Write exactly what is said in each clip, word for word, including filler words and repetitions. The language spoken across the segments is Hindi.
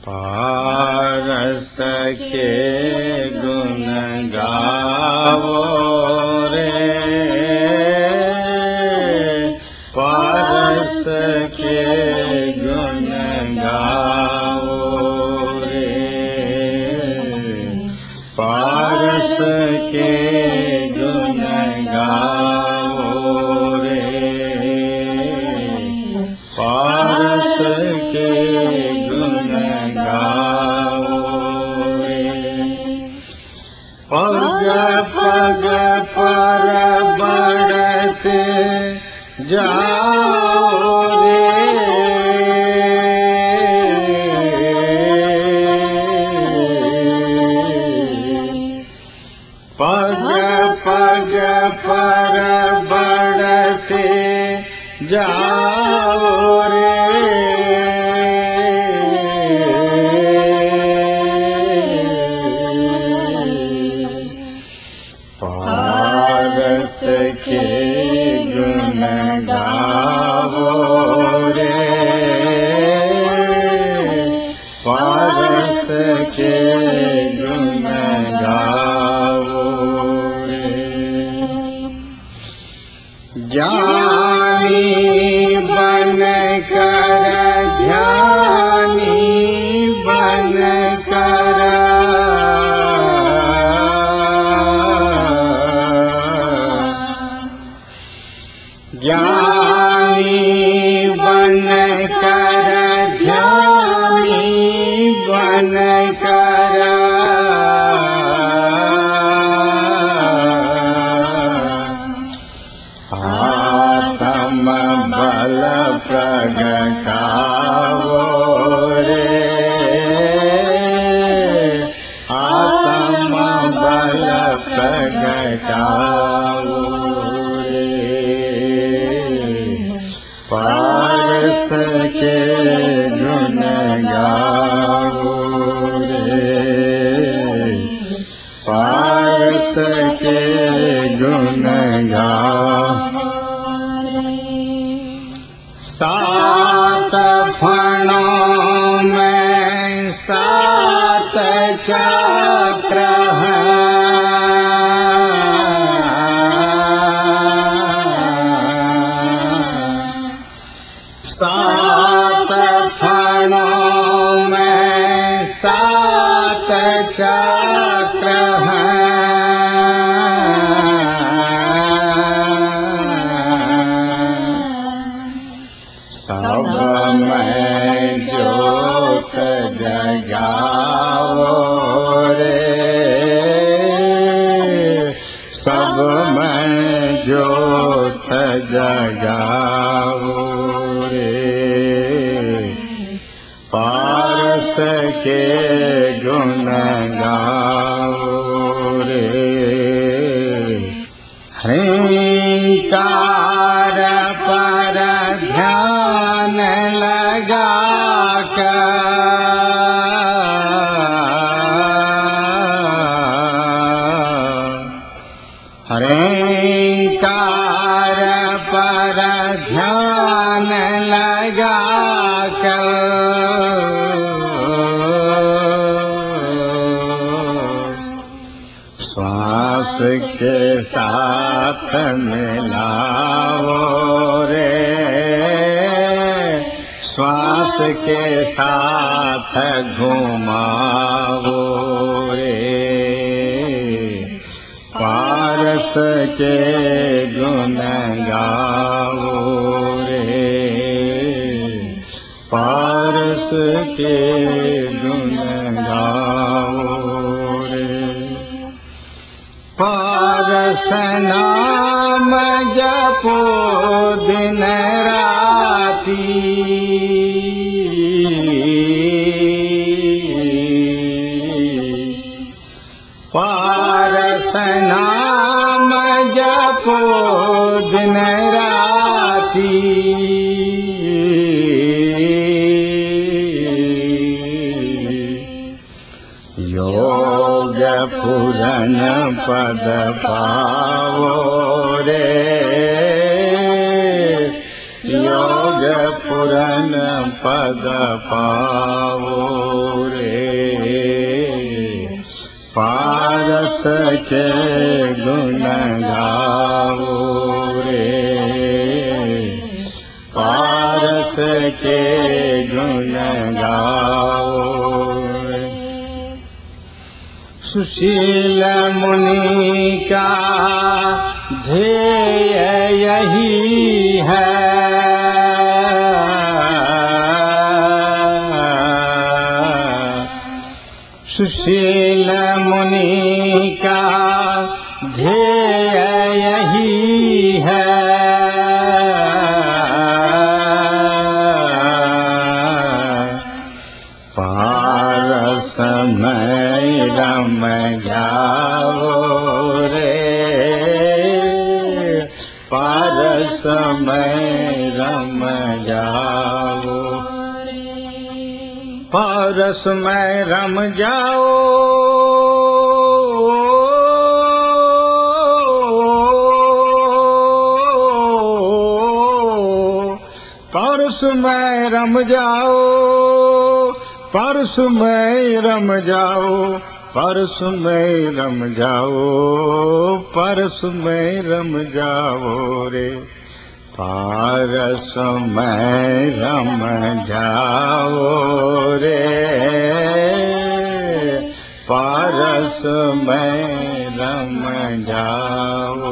पारस के गुण गावो रे, पारस के गुण गावो रे, पारस के गुण गावो रे, पारस के गुण गावो रे। पग पग पर बढ़ते जाओ रे, पग पग पर बढ़ते जाओ रे, पारस के गुण गावो रे, पारस के गुण गावो रे। ज्ञानी बन कर ध्यानी बन कर, ज्ञानी बन कर ध्यानी बन कर, आत्म बल प्रगटावो रे, आत्म बल प्रगटावो रे, पारस के गुण गावो रे, पारस के गुण गावो। सात फणों में सात चक्र हैं, सात फणों में सात चक्र हैं, सब में ज्योत जगाओ रे, सब में ज्योत जगाओ रे, पारस के गुण गाओ रे। हरिकार पर ध्यान लगा कर, हरिकार पर ध्यान लगा कर, श्वास के साथ मिलाओ रे, श्वास के साथ घुमाओ रे, पारस के गुण गाओ रे, पारस के गुण गाओ रे। पारस नाम जपो दिन राती, पारस नाम जपो दिन राती, योग पूरन पद पावो रे, योग पूरन पद पावो के गुण गाओ रे, पारस के गुण गाओ रे। सुशील मुनि का ध्येय यही है, सुशील मुनि का ध्येय यही है, पारस में रम जाओ रे, पारस में रम जाओ, पारस में रम जाओ, पारस में रम जाओ, पारस में रम जाओ, पारस में रम जाओ, पारस में रम जाओ रे, पारस में रम जाओ रे, पारस में रम जाओ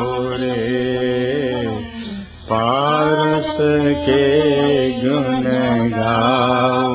रे, पारस के गुण गाओ